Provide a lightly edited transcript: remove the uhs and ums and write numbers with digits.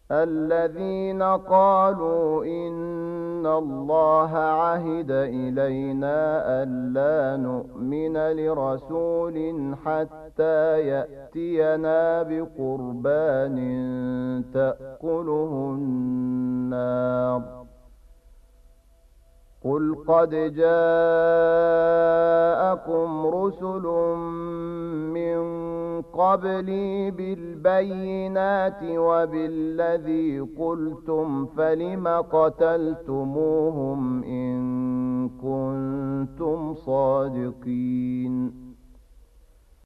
الذين قالوا إن الله عهد إلينا ألا نؤمن لرسول حتى يأتينا بقربان تأكله النار قل قد جاءكم رسل من قبلي بالبينات وبالذي قلتم فلم قتلتموهم إن كنتم صادقين